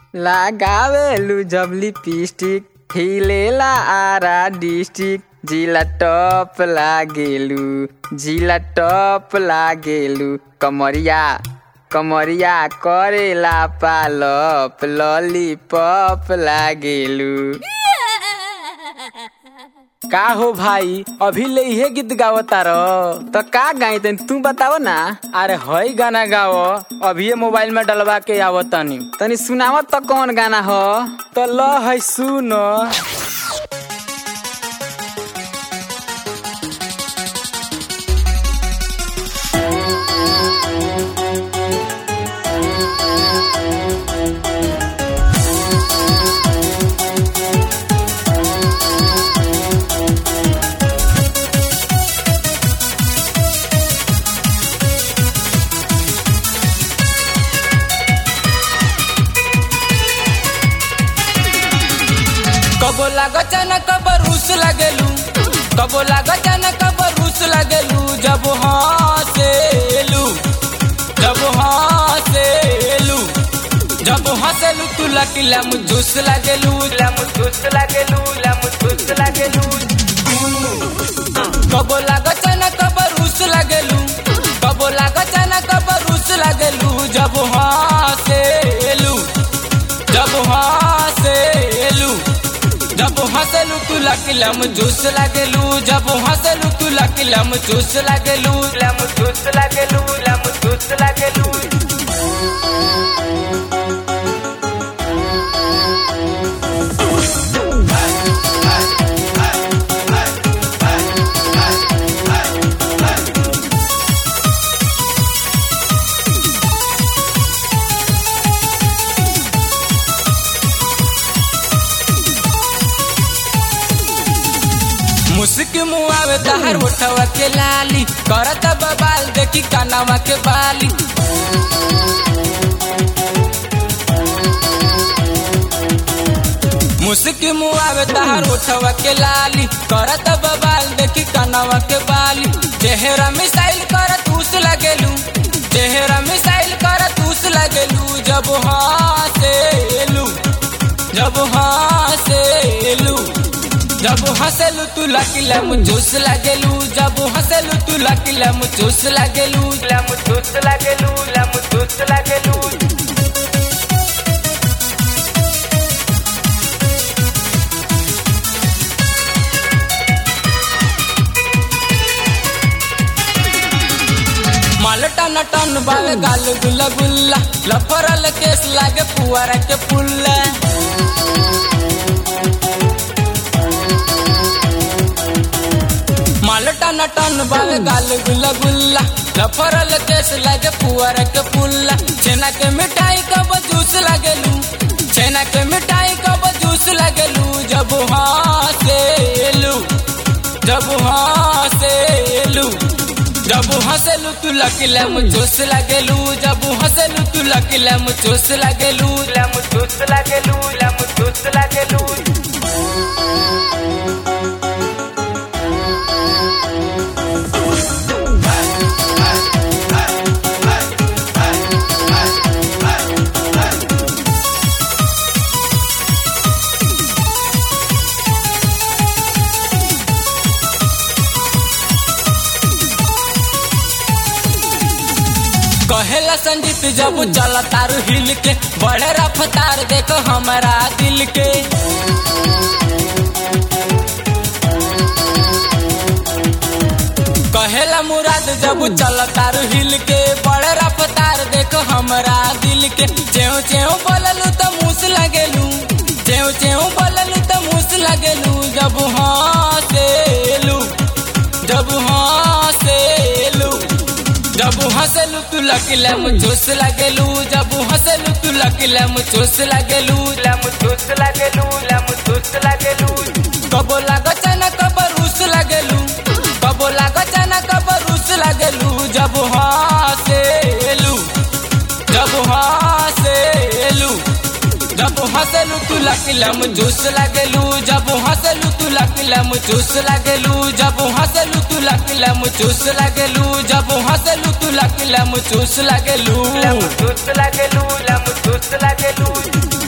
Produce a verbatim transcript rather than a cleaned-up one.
लगावेलू जब लिपस्टिक हिलेला आरा डिस्ट्रिक्ट जिला टॉप लागेलू जिला टॉप लागेलू कमरिया कमरिया करेला पालप लॉलीपॉप लागेलू। का हो भाई अभी ले इहे गीत गावता रहो तो का गाई तनी तू बताओ ना। अरे हई गाना गाओ अभी मोबाइल में डलवा के आवतनी तनी सुनावत तो कौन गाना हो। तो ल है सुनो। कबो लागो चना कबो रूस लगेलू कबो लागो चना कबो रूस लगेलू जब हंसेलू जब हंसेलू जब हंसेलू तू लकीला मुझुस लगेलू मुझुस लगेलू मुझुस लगेलू। कबो लागो चना कबो रूस लगेलू कबो लागो चना कबो रूस लगेलू जब हंसेलू जब हंसेलू जब हंसलू तू लकीला मुझुस लगेलू जब हंसलू तू लकीला मुझुस लगेलू मुझुस लगेलू मुझुस लगेलू। मुस्क मुआवे तहर उठवा के लाली करत बबाल देखी कानावा के बाली। मुस्क मुआवे तहर उठवा के लाली करत बबाल देखी कानावा के बाली। चेहरा मिसाइल करत उस लगेलू चेहरा मिसाइल करत उस लगेलू जब हंसेलू जब हंसेलू जब हंसलू तू लकीला मुझुस लगेलू जब हंसलू तू लकीला मुझुस लगेलू मुझुस लगेलू मुझुस लगेलू। मालटा नटन बावे गाल गुल्ला गुल्ला लफरल केस लागे पुआरा के पुल्ला। मालटा नटन बावे गाल गुल्ला गुल्ला लफरल केस लागे पुआरा के पुल्ला। छेना के मिठाई कब जूस लगेलू छेना के मिठाई कब जूस लगेलू जब हंसेलू जब हंसेलू जब हंसलू तू लकीला मुझुस लगेलू जब हंसलू तू लकीला मुझुस लगेलू मुझुस लगेलू मुझुस लगेलू। कहेला संजीत जब चला तारू हिल के बड़े रफ्तार देखो हमारा दिल के। कहेला मुराद जब चला तारू हिल के बड़े रफ्तार देखो हमारा दिल के। चेऊ चेऊ बोललू तो मूस लगेलू चेऊ चेऊ बोललू तो मूस लगेलू जब हंसेलू जब हंसेलू जब हंसलू तू लकीला मुझुस लगेलू जब हंसलू तू लकीला मुझुस लगेलू मुझुस लगेलू मुझुस लगेलू। कबो लागो चना कबो रूस लगेलू कबो लागो चना कबो रूस लगेलू जब हंसेलू जब हंसेलू जब हंसलू तू लकीला मुझुस लगेलू जब हंसलू तू लकीला मुझुस लगेलू जब हंसलू तू लकीला मुझुस लगेलू जब हंसलू तू लकीला मुझुस लगेलू मुझुस लगेलू मुझुस लगेलू।